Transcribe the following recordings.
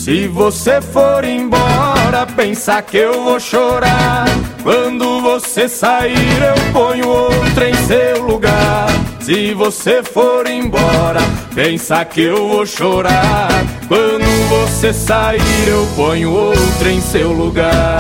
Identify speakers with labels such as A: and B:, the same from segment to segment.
A: Se você for embora, pensa que eu vou chorar. Quando você sair, eu ponho outra em seu lugar. Se você for embora, pensa que eu vou chorar. Quando você sair, eu ponho outra em seu lugar.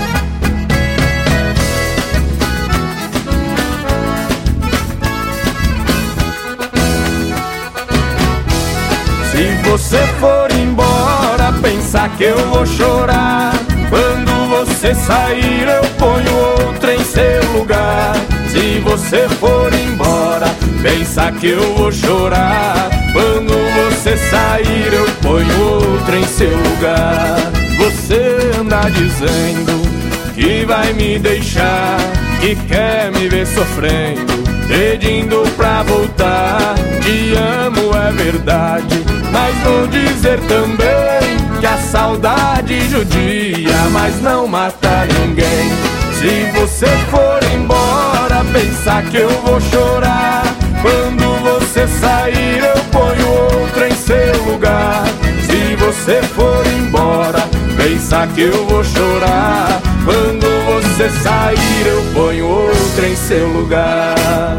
A: Se você for embora, pensa que eu vou chorar. Quando você sair, eu ponho outra em seu lugar. Se você for embora, pensa que eu vou chorar. Quando você sair, eu ponho outra em seu lugar. Você anda dizendo que vai me deixar, que quer me ver sofrendo, pedindo pra voltar. Te amo, é verdade, mas vou dizer também que a saudade judia, mas não mata ninguém. Se você for embora, pensa que eu vou chorar. Quando você sair, eu ponho outra em seu lugar. Se você for embora, pensa que eu vou chorar. Quando você sair, eu ponho outra em seu lugar.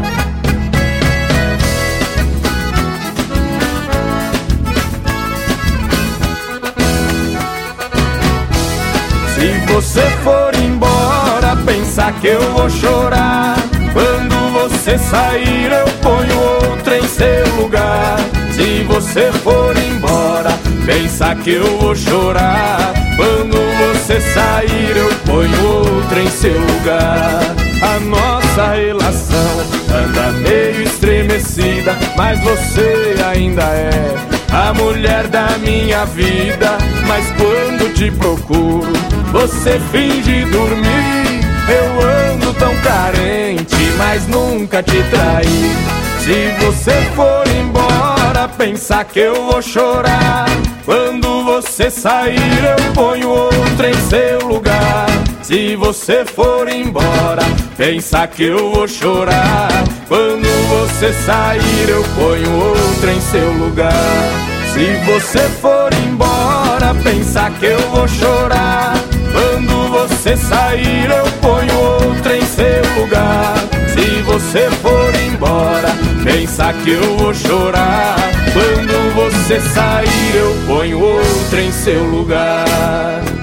A: Se você for embora, pensa que eu vou chorar. Quando você sair, eu ponho outra em seu lugar. Se você for embora, pensa que eu vou chorar. Quando você sair, eu ponho outra em seu lugar. A nossa relação anda meio estremecida, mas você ainda é a mulher da minha vida. Mas quando te procuro, você finge dormir. Eu ando tão carente, mas nunca te traí. Se você for embora, pensa que eu vou chorar. Quando você sair, eu ponho outra em seu lugar. Se você for embora, pensa que eu vou chorar. Quando você sair, eu ponho outra em seu lugar. Se você for embora, pensa que eu vou chorar. Quando você sair, eu ponho outra em seu lugar. Se você for embora, pensa que eu vou chorar. Quando você sair, eu ponho outra em seu lugar.